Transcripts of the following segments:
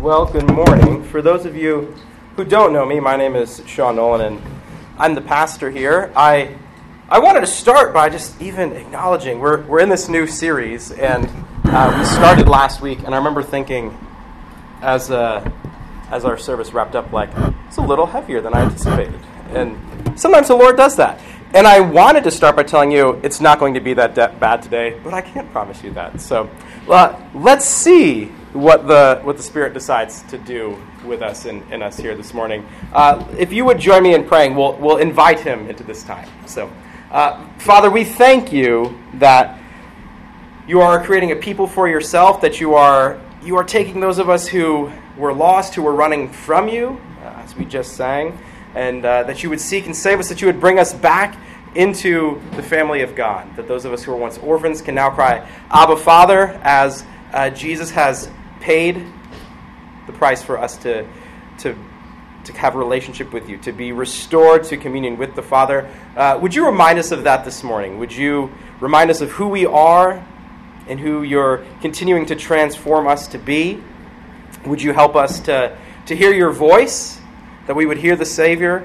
Well, good morning. For those of you who don't know me, my name is Sean Nolan, and I'm the pastor here. I wanted to start by just even acknowledging we're in this new series, and we started last week, and I remember thinking as our service wrapped up, like, it's a little heavier than I anticipated. And sometimes the Lord does that. And I wanted to start by telling you it's not going to be that bad today, but I can't promise you that. So let's see what the Spirit decides to do with us in us here this morning. If you would join me in praying, we'll invite Him into this time. So, Father, we thank you that you are creating a people for yourself, that you are taking those of us who were lost, who were running from you, as we just sang, and that you would seek and save us, that you would bring us back into the family of God, that those of us who were once orphans can now cry, Abba, Father, as Jesus has paid the price for us to have a relationship with you, to be restored to communion with the Father. Would you remind us of that this morning? Would you remind us of who we are and who you're continuing to transform us to be? Would you help us to hear your voice, that we would hear the Savior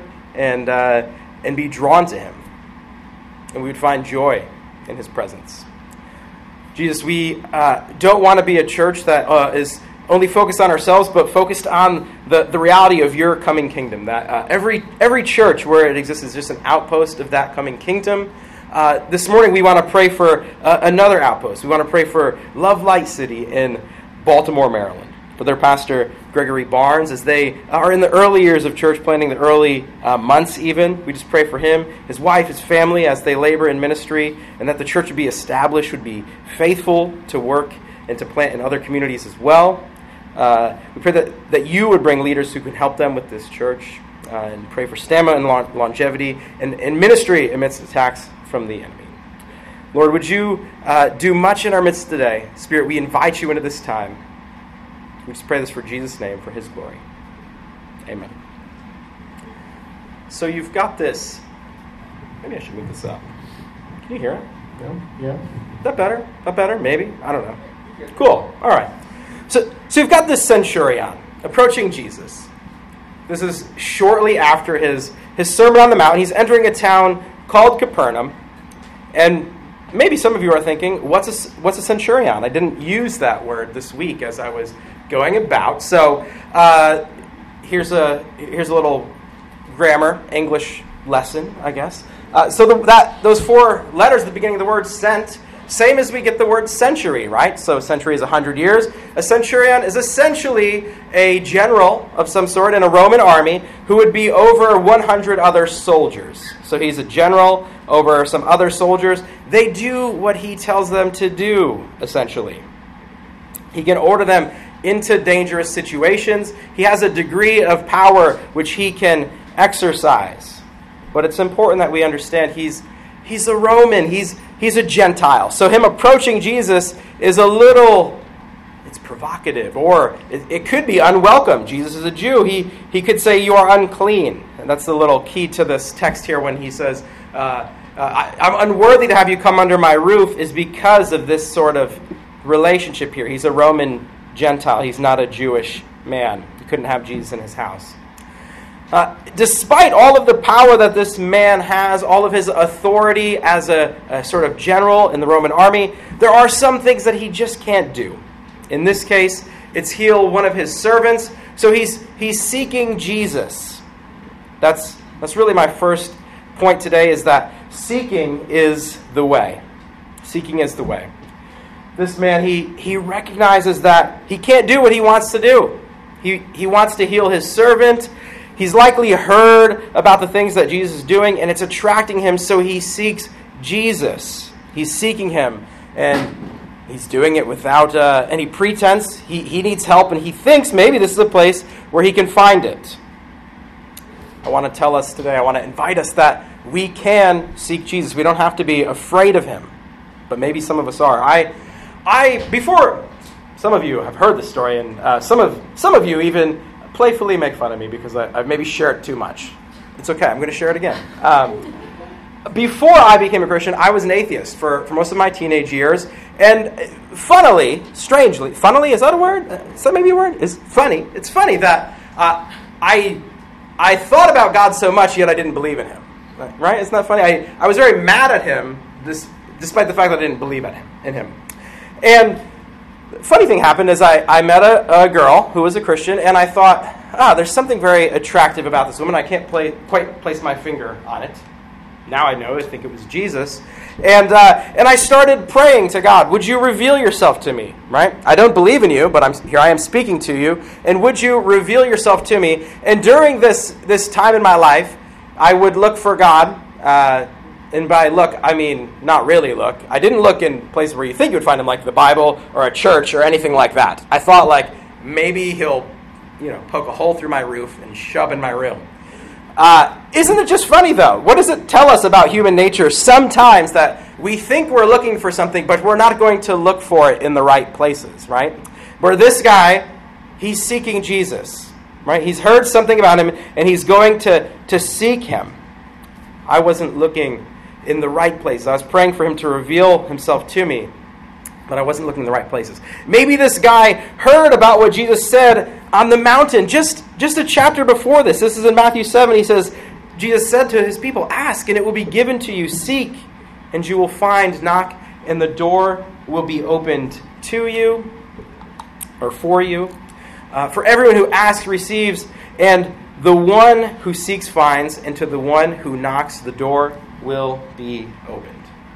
and be drawn to Him, and we would find joy in His presence. Jesus, we don't want to be a church that is only focused on ourselves, but focused on the reality of your coming kingdom. That every church where it exists is just an outpost of that coming kingdom. This morning we want to pray for another outpost. We want to pray for Love Light City in Baltimore, Maryland, for their pastor, Gregory Barnes, as they are in the early years of church planting, the early months even. We just pray for him, his wife, his family, as they labor in ministry, and that the church would be established, would be faithful to work and to plant in other communities as well. We pray that you would bring leaders who can help them with this church, and pray for stamina and longevity and ministry amidst attacks from the enemy. Lord, would you do much in our midst today? Spirit, we invite you into this time. We just pray this for Jesus' name, for His glory. Amen. So you've got this. Maybe I should move this up. Can you hear it? No? Yeah. Is that better? That better? Maybe? I don't know. Cool. All right. So you've got this centurion approaching Jesus. This is shortly after his Sermon on the Mount. He's entering a town called Capernaum. And maybe some of you are thinking, what's a centurion? I didn't use that word this week as I was going about. So here's a little grammar, English lesson, I guess. Those four letters at the beginning of the word sent, same as we get the word century, right? So century is 100 years. A centurion is essentially a general of some sort in a Roman army who would be over 100 other soldiers. So he's a general over some other soldiers. They do what he tells them to do, essentially. He can order them into dangerous situations. He has a degree of power which he can exercise. But it's important that we understand he's a Roman. He's a Gentile. So him approaching Jesus is it's provocative, or it could be unwelcome. Jesus is a Jew. He could say, you are unclean. And that's the little key to this text here when he says, I'm unworthy to have you come under my roof, is because of this sort of relationship here. He's a Roman Gentile. He's not a Jewish man. He couldn't have Jesus in his house. Despite all of the power that this man has, all of his authority as a sort of general in the Roman army, there are some things that he just can't do. In this case, it's heal one of his servants. So he's seeking Jesus. That's really my first point today, is that seeking is the way. Seeking is the way. This man, he recognizes that he can't do what he wants to do. He wants to heal his servant. He's likely heard about the things that Jesus is doing, and it's attracting him, so he seeks Jesus. He's seeking him, and he's doing it without any pretense. He needs help, and he thinks maybe this is a place where he can find it. I want to tell us today, I want to invite us that we can seek Jesus. We don't have to be afraid of him, but maybe some of us are. Before, some of you have heard this story, and some of you even playfully make fun of me because I've maybe shared too much. It's okay. I'm going to share it again. before I became a Christian, I was an atheist for most of my teenage years. And strangely, is that a word? Is that maybe a word? It's funny. It's funny that I thought about God so much, yet I didn't believe in him. Right? Isn't that funny? I was very mad at him, despite the fact that I didn't believe in him. And the funny thing happened is I met a girl who was a Christian, and I thought, there's something very attractive about this woman. I can't quite place my finger on it. Now I know. I think it was Jesus. And I started praying to God, would you reveal yourself to me, right? I don't believe in you, but here I am speaking to you. And would you reveal yourself to me? And during this time in my life, I would look for God. And by look, I mean not really look. I didn't look in places where you think you would find him, like the Bible or a church or anything like that. I thought like maybe he'll poke a hole through my roof and shove in my room. Isn't it just funny, though? What does it tell us about human nature sometimes that we think we're looking for something, but we're not going to look for it in the right places, right? Where this guy, he's seeking Jesus, right? He's heard something about him, and he's going to seek him. I wasn't looking in the right place. I was praying for him to reveal himself to me, but I wasn't looking in the right places. Maybe this guy heard about what Jesus said on the mountain just a chapter before this. This is in Matthew 7. He says, Jesus said to his people, ask and it will be given to you. Seek and you will find. Knock and the door will be opened to you or for you. For everyone who asks receives, and the one who seeks finds, and to the one who knocks the door will be opened.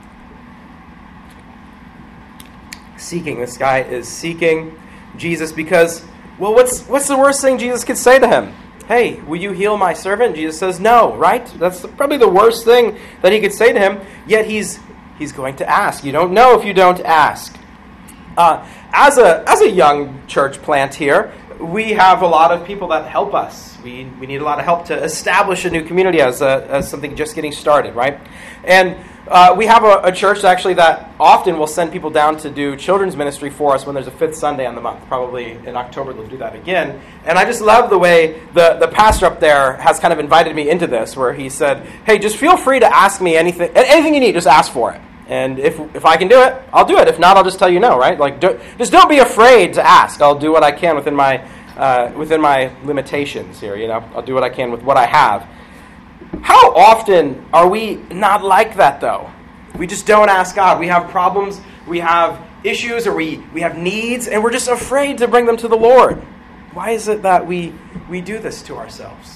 Seeking. This guy is seeking Jesus because, well, what's the worst thing Jesus could say to him? Hey, will you heal my servant? Jesus says no, right? That's probably the worst thing that he could say to him, yet he's going to ask. You don't know if you don't ask. As a young church plant here, we have a lot of people that help us. We need a lot of help to establish a new community as something just getting started, right? And we have a church actually that often will send people down to do children's ministry for us when there's a fifth Sunday on the month. Probably in October they'll do that again. And I just love the way the pastor up there has kind of invited me into this, where he said, hey, just feel free to ask me anything you need, just ask for it. And if I can do it, I'll do it. If not, I'll just tell you no, right? Like, just don't be afraid to ask. I'll do what I can within my limitations here, I'll do what I can with what I have. How often are we not like that, though? We just don't ask God. We have problems, we have issues, or we have needs, and we're just afraid to bring them to the Lord. Why is it that we do this to ourselves?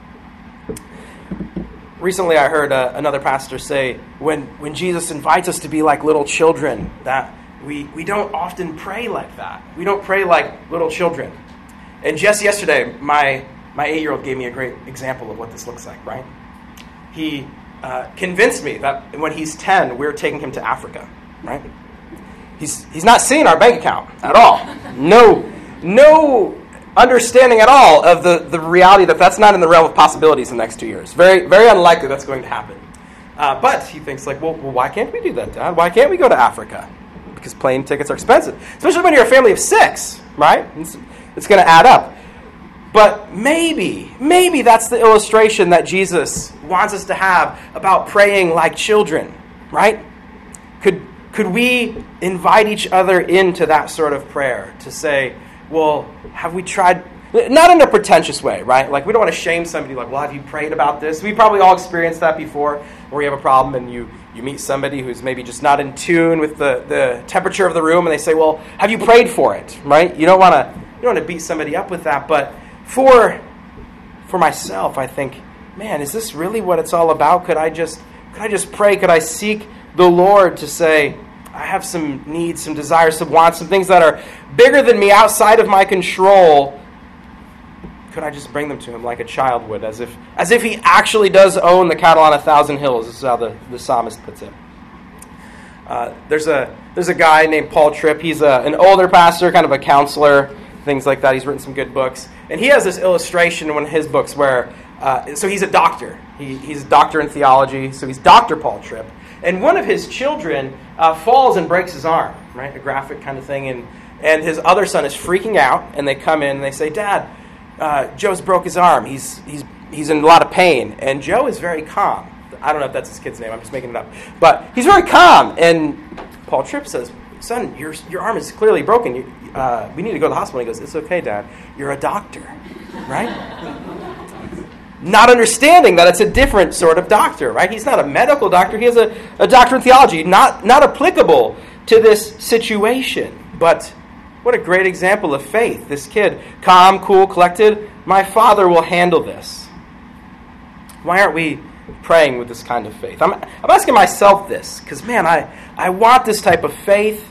Recently, I heard another pastor say, when Jesus invites us to be like little children, that we don't often pray like that. We don't pray like little children. And just yesterday, my 8-year-old gave me a great example of what this looks like, right? He convinced me that when he's 10, we're taking him to Africa, right? He's not seeing our bank account at all. No understanding at all of the reality that's not in the realm of possibilities in the next 2 years. Very, very unlikely that's going to happen. But he thinks like, well, why can't we do that, Dad? Why can't we go to Africa? Because plane tickets are expensive, especially when you're a family of 6, right? It's going to add up. But maybe that's the illustration that Jesus wants us to have about praying like children, right? Could we invite each other into that sort of prayer to say, well, have we tried, not in a pretentious way, right? Like, we don't want to shame somebody, like, well, have you prayed about this? We probably all experienced that before, where you have a problem and you meet somebody who's maybe just not in tune with the temperature of the room, and they say, well, have you prayed for it, right? You don't want to beat somebody up with that, but for myself, I think, man, is this really what it's all about? Could I just pray? Could I seek the Lord to say, I have some needs, some desires, some wants, some things that are bigger than me, outside of my control. Could I just bring them to him like a child would, as if he actually does own the cattle on 1,000 hills? This is how the psalmist puts it. There's a guy named Paul Tripp. He's an older pastor, kind of a counselor, things like that. He's written some good books. And he has this illustration in one of his books where, so he's a doctor. He's a doctor in theology, so he's Dr. Paul Tripp. And one of his children falls and breaks his arm, right? A graphic kind of thing. And his other son is freaking out, and they come in and they say, Dad, Joe's broke his arm. He's in a lot of pain. And Joe is very calm. I don't know if that's his kid's name. I'm just making it up. But he's very calm. And Paul Tripp says, son, your arm is clearly broken. We need to go to the hospital. He goes, it's okay, Dad. You're a doctor, right? Not understanding that it's a different sort of doctor, right? He's not a medical doctor. He has a doctorate in theology, not applicable to this situation. But what a great example of faith. This kid, calm, cool, collected. My Father will handle this. Why aren't we praying with this kind of faith? I'm asking myself this, because, man, I want this type of faith.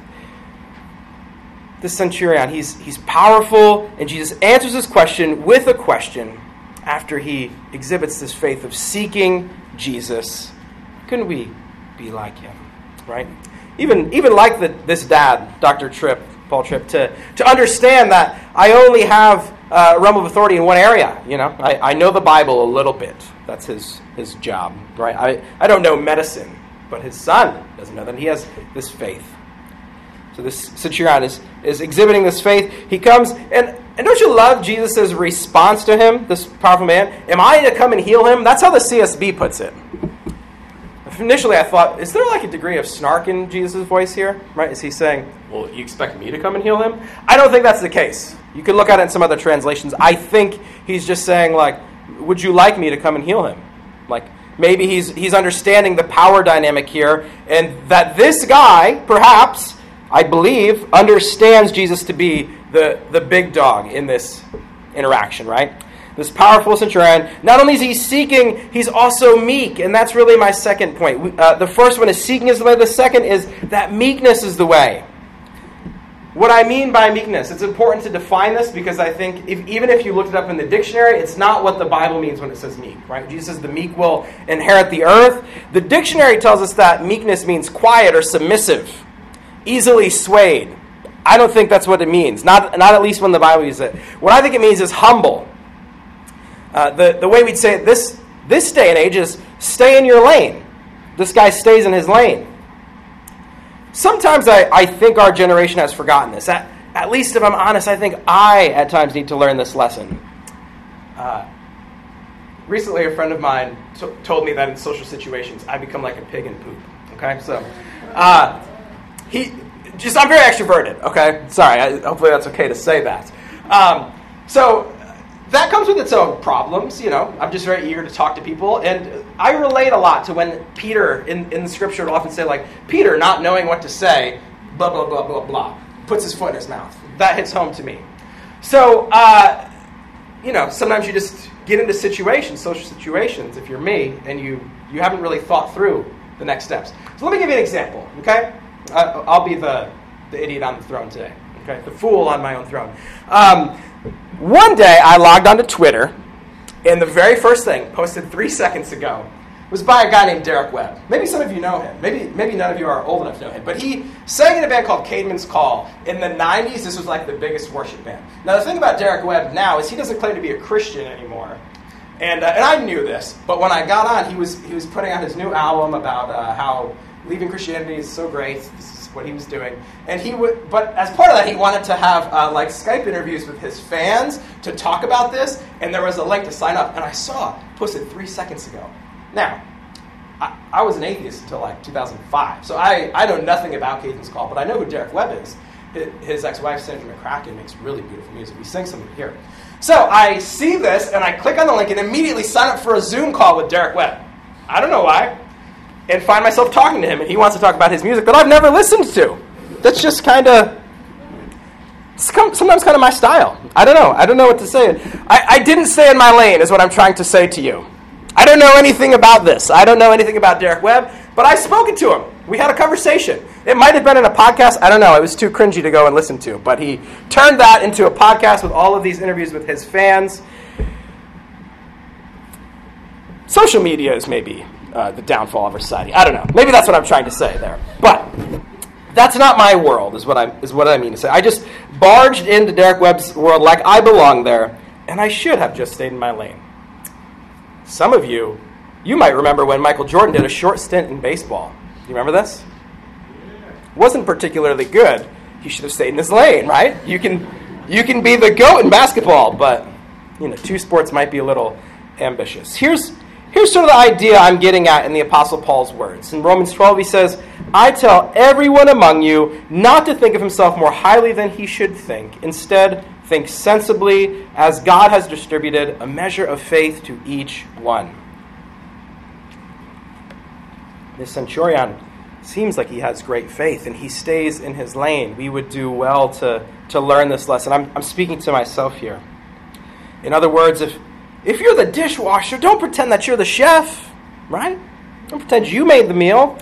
This centurion, he's powerful, and Jesus answers his question with a question after he exhibits this faith of seeking Jesus. Couldn't we be like him, right? Even like this dad, Dr. Tripp, Paul Tripp, to understand that I only have a realm of authority in one area. I know the Bible a little bit. That's his job, right? I don't know medicine, but his son doesn't know that. He has this faith. So this centurion is exhibiting this faith. He comes, and don't you love Jesus' response to him, this powerful man? Am I to come and heal him? That's how the CSB puts it. Initially, I thought, is there like a degree of snark in Jesus' voice here? Right? Is he saying, well, you expect me to come and heal him? I don't think that's the case. You can look at it in some other translations. I think he's just saying, like, would you like me to come and heal him? Like, maybe he's understanding the power dynamic here, and that this guy, perhaps, I believe, understands Jesus to be the big dog in this interaction, right? This powerful centurion, not only is he seeking, he's also meek. And that's really my second point. The first one is seeking is the way. The second is that meekness is the way. What I mean by meekness, it's important to define this because I think even if you looked it up in the dictionary, it's not what the Bible means when it says meek, right? Jesus says the meek will inherit the earth. The dictionary tells us that meekness means quiet or submissive, easily swayed. I don't think that's what it means. Not at least when the Bible uses it. What I think it means is humble. The way we'd say it this day and age is stay in your lane. This guy stays in his lane. Sometimes I think our generation has forgotten this. At least if I'm honest, I think I at times need to learn this lesson. Recently a friend of mine told me that in social situations I become like a pig in poop. Okay, so I'm very extroverted. Okay, sorry. Hopefully that's okay to say that. So that comes with its own problems, I'm just very eager to talk to people. And I relate a lot to when Peter, in the scripture, will often say, like, Peter, not knowing what to say, blah, blah, blah, blah, blah, puts his foot in his mouth. That hits home to me. So, sometimes you just get into situations, social situations, if you're me, and you haven't really thought through the next steps. So let me give you an example, okay? I'll be the idiot on the throne today, okay? The fool on my own throne. One day, I logged onto Twitter, and the very first thing, posted 3 seconds ago, was by a guy named Derek Webb. Maybe some of you know him. Maybe none of you are old enough to know him. But he sang in a band called Caedmon's Call. In the 90s, this was like the biggest worship band. Now, the thing about Derek Webb now is he doesn't claim to be a Christian anymore. And I knew this, but when I got on, he was putting out his new album about how leaving Christianity is so great. This is what he was doing. And but as part of that, he wanted to have Skype interviews with his fans to talk about this. And there was a link to sign up. And I saw it posted 3 seconds ago. Now, I was an atheist until 2005. So I know nothing about Caedmon's Call, but I know who Derek Webb is. His ex-wife, Sandra McCracken, makes really beautiful music. We sing some of it here. So I see this, and I click on the link and immediately sign up for a Zoom call with Derek Webb. I don't know why. And find myself talking to him, and he wants to talk about his music that I've never listened to. That's just sometimes kind of my style. I don't know what to say. I didn't stay in my lane, is what I'm trying to say to you. I don't know anything about this. I don't know anything about Derek Webb, but I've spoken to him. We had a conversation. It might have been in a podcast. I don't know. It was too cringy to go and listen to. But he turned that into a podcast with all of these interviews with his fans. Social media is maybe the downfall of our society. I don't know. Maybe that's what I'm trying to say there. But that's not my world, is what I mean to say. I just barged into Derek Webb's world like I belong there, and I should have just stayed in my lane. Some of you might remember when Michael Jordan did a short stint in baseball. You remember this? Wasn't particularly good. He should have stayed in his lane, right? You can be the GOAT in basketball, but two sports might be a little ambitious. Here's here's sort of the idea I'm getting at in the Apostle Paul's words. In Romans 12, he says, I tell everyone among you not to think of himself more highly than he should think. Instead, think sensibly, as God has distributed a measure of faith to each one. This centurion seems like he has great faith, and he stays in his lane. We would do well to learn this lesson. I'm speaking to myself here. In other words, if you're the dishwasher, don't pretend that you're the chef, right? Don't pretend you made the meal.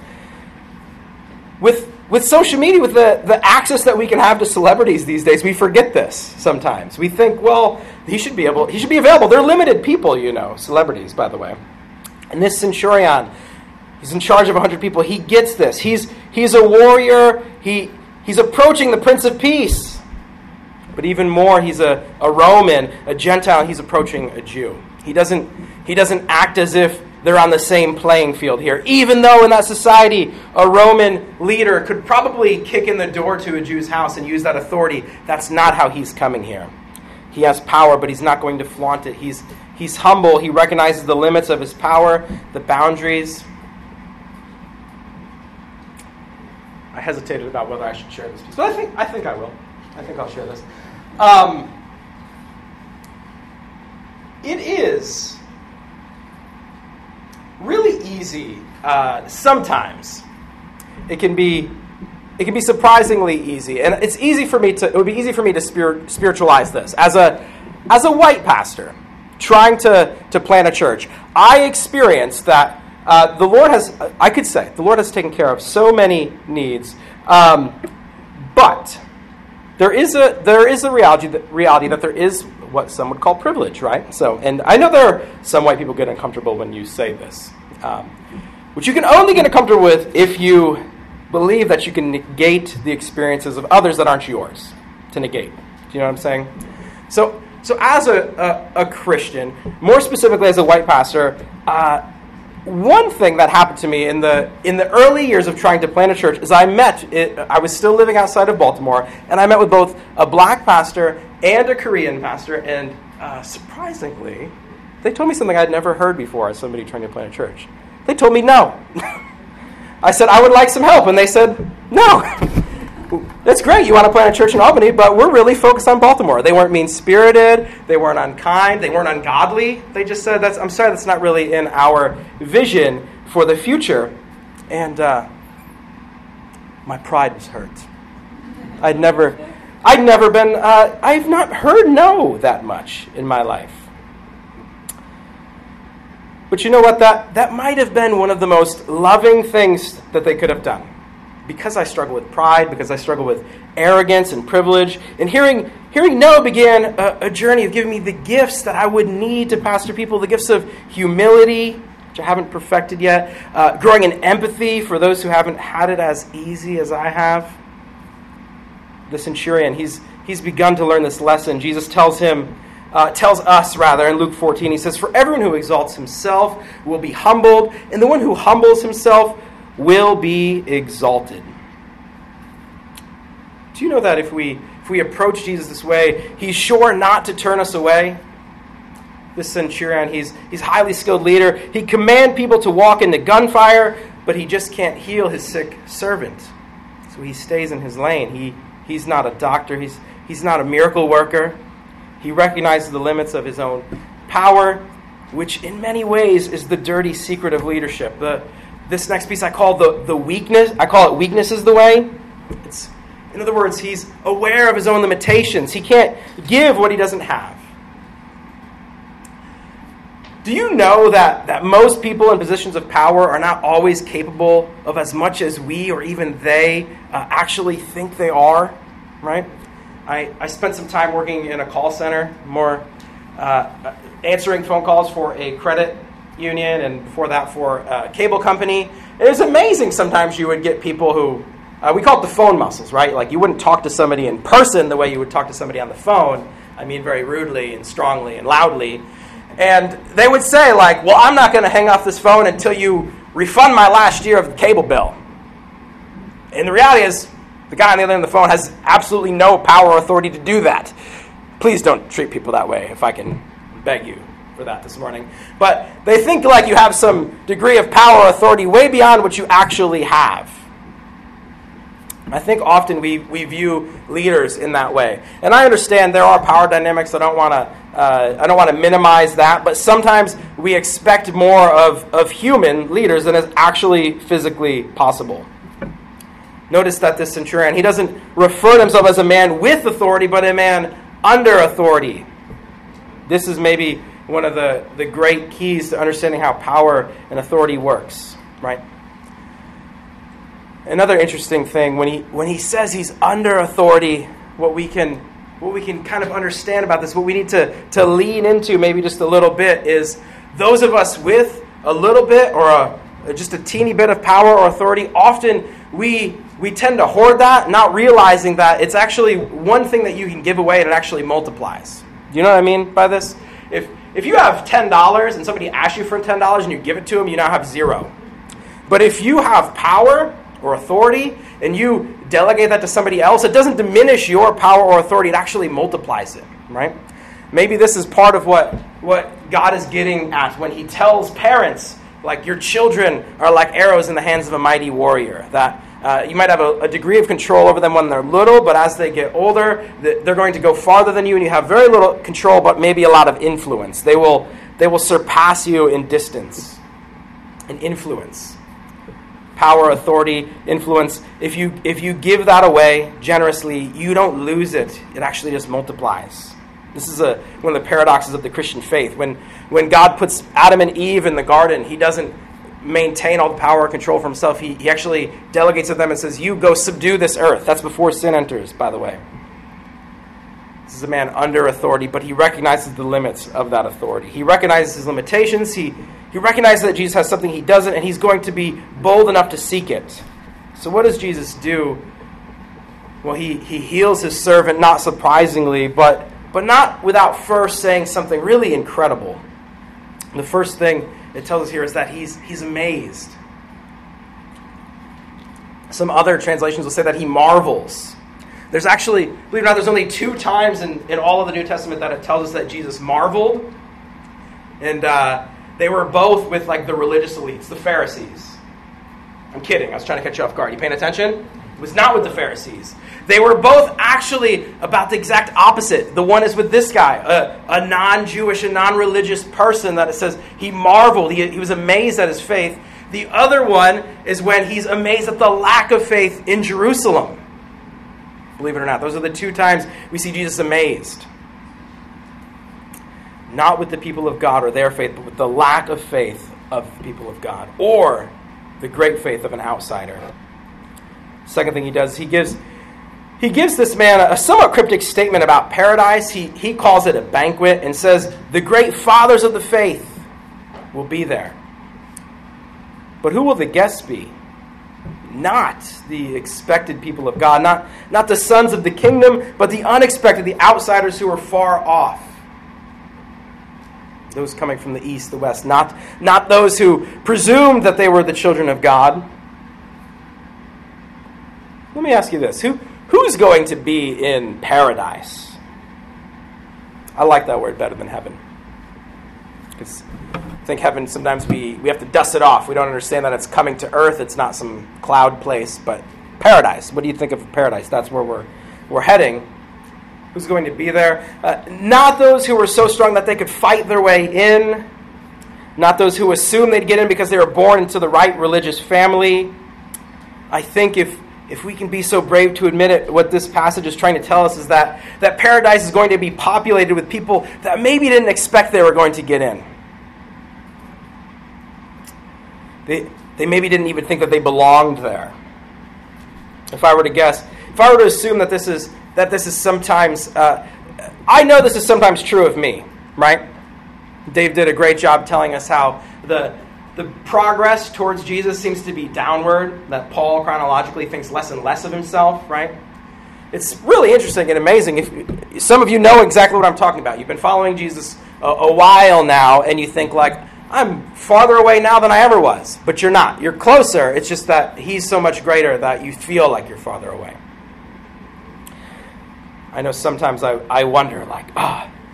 With social media, with the access that we can have to celebrities these days, we forget this sometimes. We think, well, he should be available. They're limited people, celebrities, by the way. And this centurion, he's in charge of 100 people. He gets this. He's a warrior. He's approaching the Prince of Peace. But even more, he's a Roman, a Gentile. He's approaching a Jew. He doesn't act as if they're on the same playing field here. Even though in that society, a Roman leader could probably kick in the door to a Jew's house and use that authority, that's not how he's coming here. He has power, but he's not going to flaunt it. He's humble. He recognizes the limits of his power, the boundaries. I hesitated about whether I should share this piece, but I think I will. I think I'll share this. It is really easy. Sometimes it can be surprisingly easy, and it would be easy for me to spiritualize this as a white pastor trying to plant a church. I experienced that the Lord has taken care of so many needs, but there is a reality that there is what some would call privilege, right? So, and I know there are some white people get uncomfortable when you say this, which you can only get uncomfortable with if you believe that you can negate the experiences of others that aren't yours to negate. Do you know what I'm saying? So as a Christian, more specifically as a white pastor, one thing that happened to me in the early years of trying to plant a church is I was still living outside of Baltimore, and I met with both a black pastor and a Korean pastor, and surprisingly, they told me something I'd never heard before as somebody trying to plant a church. They told me no. I said, I would like some help, and they said, no. That's great, you want to plant a church in Albany, but we're really focused on Baltimore. They weren't mean-spirited, they weren't unkind, they weren't ungodly. They just said, I'm sorry, that's not really in our vision for the future. And my pride was hurt. I've not heard no that much in my life. But you know what? That might have been one of the most loving things that they could have done. Because I struggle with pride, because I struggle with arrogance and privilege, and hearing no began a journey of giving me the gifts that I would need to pastor people, the gifts of humility, which I haven't perfected yet, growing in empathy for those who haven't had it as easy as I have. The centurion, he's begun to learn this lesson. Jesus tells us in Luke 14, he says, "For everyone who exalts himself will be humbled, and the one who humbles himself will be exalted." Do you know that if we approach Jesus this way, he's sure not to turn us away? This centurion, he's highly skilled leader. He commands people to walk into gunfire, but he just can't heal his sick servant. So he stays in his lane. He's not a doctor. He's not a miracle worker. He recognizes the limits of his own power, which in many ways is the dirty secret of leadership. This next piece I call the weakness. I call it weakness is the way. In other words, he's aware of his own limitations. He can't give what he doesn't have. Do you know that most people in positions of power are not always capable of as much as we or even they actually think they are? Right? I spent some time working in a call center, more answering phone calls for a credit union, and before that for a cable company. It was amazing sometimes you would get people who, we call it the phone muscles, right? Like you wouldn't talk to somebody in person the way you would talk to somebody on the phone. I mean very rudely and strongly and loudly. And they would say like, well, I'm not going to hang off this phone until you refund my last year of the cable bill. And the reality is, the guy on the other end of the phone has absolutely no power or authority to do that. Please don't treat people that way, if I can beg you. for that this morning. But they think like you have some degree of power or authority way beyond what you actually have. I think often we view leaders in that way. And I understand there are power dynamics. I don't want to minimize that. But sometimes we expect more of human leaders than is actually physically possible. Notice that this centurion, he doesn't refer to himself as a man with authority, but a man under authority. This is maybe one of the great keys to understanding how power and authority works, right? Another interesting thing, when he says he's under authority, what we can kind of understand about this, what we need to lean into maybe just a little bit, is those of us with a little bit or just a teeny bit of power or authority, often we tend to hoard that, not realizing that it's actually one thing that you can give away and it actually multiplies. Do you know what I mean by this? If you have $10 and somebody asks you for $10 and you give it to them, you now have $0. But if you have power or authority and you delegate that to somebody else, it doesn't diminish your power or authority, it actually multiplies it, right? Maybe this is part of what God is getting at when he tells parents, like, your children are like arrows in the hands of a mighty warrior, that you might have a degree of control over them when they're little, but as they get older, they're going to go farther than you, and you have very little control, but maybe a lot of influence. They will surpass you in distance, in influence. Power, authority, influence. If you give that away generously, you don't lose it. It actually just multiplies. This is one of the paradoxes of the Christian faith. When God puts Adam and Eve in the garden, he doesn't maintain all the power and control for himself. He actually delegates to them and says, you go subdue this earth. That's before sin enters, by the way. This is a man under authority, but he recognizes the limits of that authority. He recognizes his limitations. He recognizes that Jesus has something he doesn't, and he's going to be bold enough to seek it. So what does Jesus do? Well, he heals his servant, not surprisingly, but not without first saying something really incredible. The first thing it tells us here is that he's amazed. Some other translations will say that he marvels. There's actually, believe it or not, there's only 2 times in all of the New Testament that it tells us that Jesus marveled. And they were both with like the religious elites, the Pharisees. I'm kidding. I was trying to catch you off guard. You paying attention? It was not with the Pharisees. They were both actually about the exact opposite. The one is with this guy, a non-Jewish and non-religious person that it says he marveled. He was amazed at his faith. The other one is when he's amazed at the lack of faith in Jerusalem. Believe it or not, those are the 2 times we see Jesus amazed. Not with the people of God or their faith, but with the lack of faith of the people of God, or the great faith of an outsider. Second thing he does, he gives this man a somewhat cryptic statement about paradise. He calls it a banquet and says, the great fathers of the faith will be there. But who will the guests be? Not the expected people of God, not the sons of the kingdom, but the unexpected, the outsiders who are far off. Those coming from the east, the west, not those who presumed that they were the children of God. Let me ask you this. Who's going to be in paradise? I like that word better than heaven. Because I think heaven, sometimes we have to dust it off. We don't understand that it's coming to earth. It's not some cloud place. But paradise, what do you think of paradise? That's where we're heading. Who's going to be there? Not those who were so strong that they could fight their way in. Not those who assumed they'd get in because they were born into the right religious family. I think if we can be so brave to admit it, what this passage is trying to tell us is that paradise is going to be populated with people that maybe didn't expect they were going to get in. They maybe didn't even think that they belonged there. If I were to guess, if I were to assume that this is sometimes, I know this is sometimes true of me, right? Dave did a great job telling us how the progress towards Jesus seems to be downward, that Paul chronologically thinks less and less of himself, right? It's really interesting and amazing. If some of you know exactly what I'm talking about. You've been following Jesus a while now, and you think like, I'm farther away now than I ever was. But you're not. You're closer. It's just that he's so much greater that you feel like you're farther away. I know sometimes I wonder, like,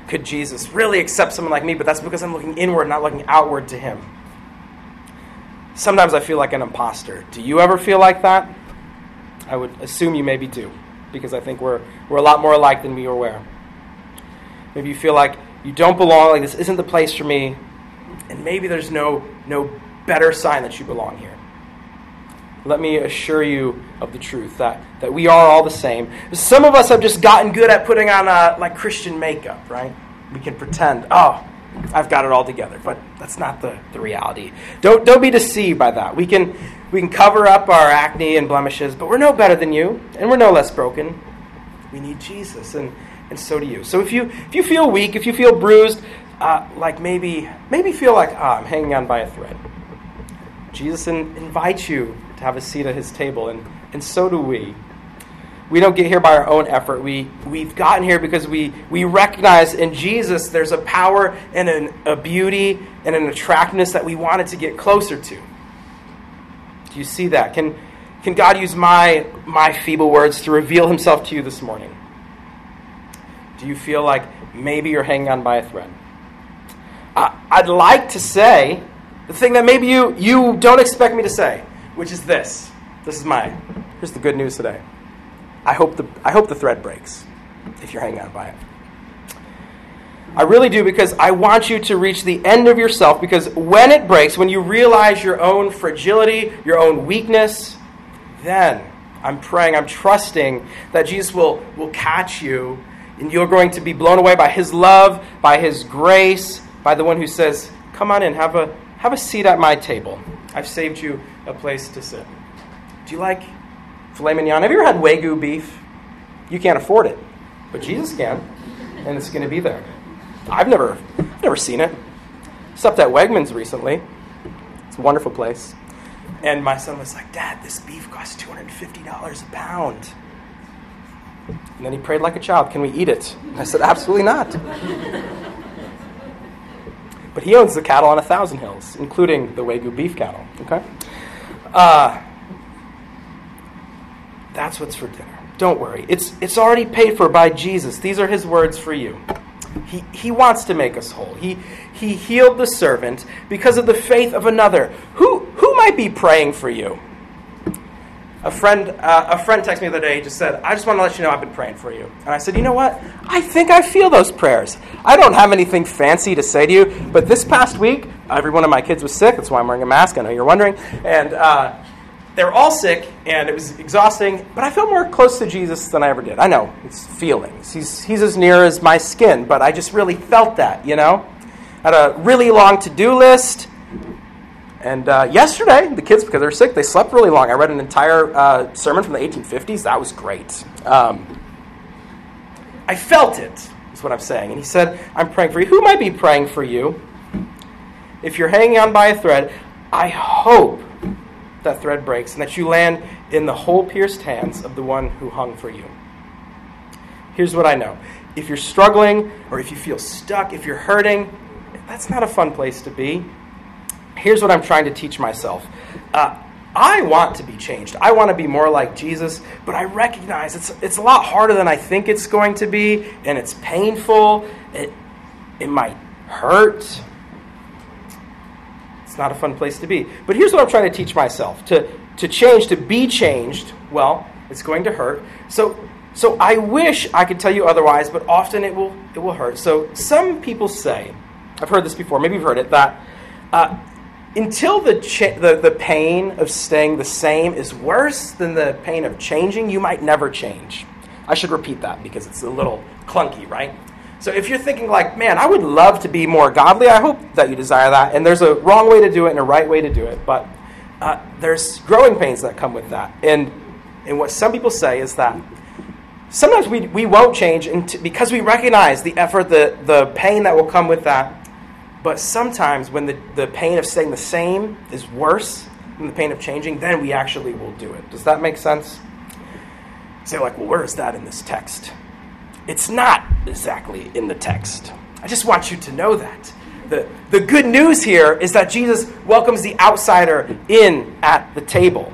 could Jesus really accept someone like me? But that's because I'm looking inward, not looking outward to him. Sometimes I feel like an imposter. Do you ever feel like that? I would assume you maybe do, because I think we're a lot more alike than we are aware. Maybe you feel like you don't belong, like this isn't the place for me, and maybe there's no better sign that you belong here. Let me assure you of the truth, that we are all the same. Some of us have just gotten good at putting on like Christian makeup, right? We can pretend, oh, I've got it all together, but that's not the reality. Don't be deceived by that. We can cover up our acne and blemishes, but we're no better than you, and we're no less broken. We need Jesus, and so do you. So if you feel weak, if you feel bruised, like maybe feel like I'm hanging on by a thread, Jesus invites you to have a seat at his table, and so do we. We don't get here by our own effort. We've gotten here because we recognize in Jesus there's a power and a beauty and an attractiveness that we wanted to get closer to. Do you see that? Can God use my feeble words to reveal himself to you this morning? Do you feel like maybe you're hanging on by a thread? I'd like to say the thing that maybe you don't expect me to say, which is this. Here's the good news today. I hope the thread breaks if you're hanging on by it. I really do, because I want you to reach the end of yourself, because when it breaks, when you realize your own fragility, your own weakness, then I'm praying, I'm trusting that Jesus will catch you, and you're going to be blown away by his love, by his grace, by the one who says, come on in, have a seat at my table. I've saved you a place to sit. Do you like filet mignon? Have you ever had Wagyu beef? You can't afford it, but Jesus can, and it's going to be there. I've never seen it. Stopped at Wegmans recently. It's a wonderful place. And my son was like, Dad, this beef costs $250 a pound. And then he prayed like a child, can we eat it? And I said, absolutely not. But he owns the cattle on 1,000 hills, including the Wagyu beef cattle. Okay? That's what's for dinner. Don't worry. It's already paid for by Jesus. These are his words for you. He wants to make us whole. He healed the servant because of the faith of another. Who might be praying for you? A friend texted me the other day. He just said, I just want to let you know I've been praying for you. And I said, you know what? I think I feel those prayers. I don't have anything fancy to say to you, but this past week, every one of my kids was sick. That's why I'm wearing a mask. I know you're wondering. And they were all sick, and it was exhausting, but I felt more close to Jesus than I ever did. I know, it's feelings. He's as near as my skin, but I just really felt that, you know? I had a really long to-do list, and yesterday, the kids, because they were sick, they slept really long. I read an entire sermon from the 1850s. That was great. I felt it, is what I'm saying. And he said, I'm praying for you. Who might be praying for you? If you're hanging on by a thread, I hope that thread breaks and that you land in the hole-pierced hands of the one who hung for you. Here's what I know. If you're struggling, or if you feel stuck, if you're hurting, that's not a fun place to be. Here's what I'm trying to teach myself. I want to be changed. I want to be more like Jesus, but I recognize it's a lot harder than I think it's going to be, and it's painful. It might hurt. It's not a fun place to be. But here's what I'm trying to teach myself. To change, to be changed, well, it's going to hurt. So I wish I could tell you otherwise, but often it will hurt. So some people say, I've heard this before, maybe you've heard it, that until the pain of staying the same is worse than the pain of changing, you might never change. I should repeat that because it's a little clunky, right? So if you're thinking like, man, I would love to be more godly, I hope that you desire that. And there's a wrong way to do it and a right way to do it. But there's growing pains that come with that. And what some people say is that sometimes we won't change because we recognize the effort, the pain that will come with that. But sometimes when the pain of staying the same is worse than the pain of changing, then we actually will do it. Does that make sense? Say like, well, where is that in this text? It's not exactly in the text. I just want you to know that. The good news here is that Jesus welcomes the outsider in at the table.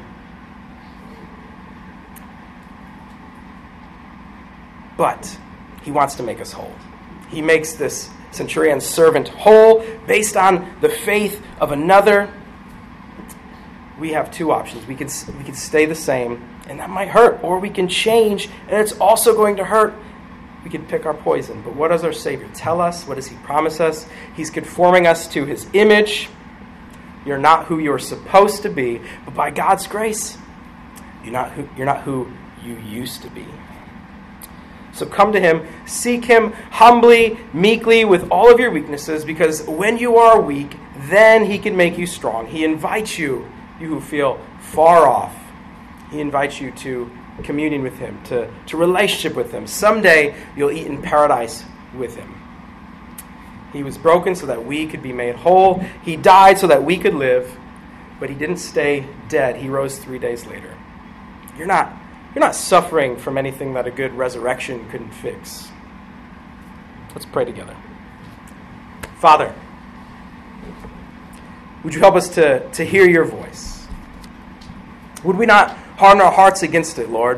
But he wants to make us whole. He makes this centurion's servant whole based on the faith of another. We have two options. We could stay the same, and that might hurt, or we can change, and it's also going to hurt. We could pick our poison. But what does our Savior tell us? What does he promise us? He's conforming us to his image. You're not who you're supposed to be, but by God's grace, you're not who you used to be. So come to him, seek him humbly, meekly, with all of your weaknesses, because when you are weak, then he can make you strong. He invites you, you who feel far off, he invites you to communion with him, to relationship with him. Someday you'll eat in paradise with him. He was broken so that we could be made whole. He died so that we could live, but he didn't stay dead. He rose 3 days later. You're not suffering from anything that a good resurrection couldn't fix. Let's pray together. Father, would you help us to hear your voice? Would we not harden our hearts against it, Lord?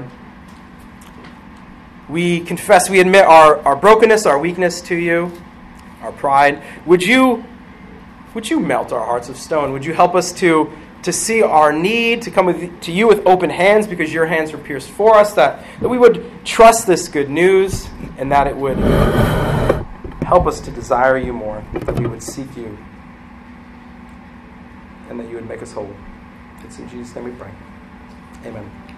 We confess, we admit our brokenness, our weakness to you, our pride. Would you melt our hearts of stone? Would you help us to see our need, to come to you with open hands because your hands were pierced for us, that we would trust this good news and that it would help us to desire you more, that we would seek you and that you would make us whole. It's in Jesus' name we pray. Amen.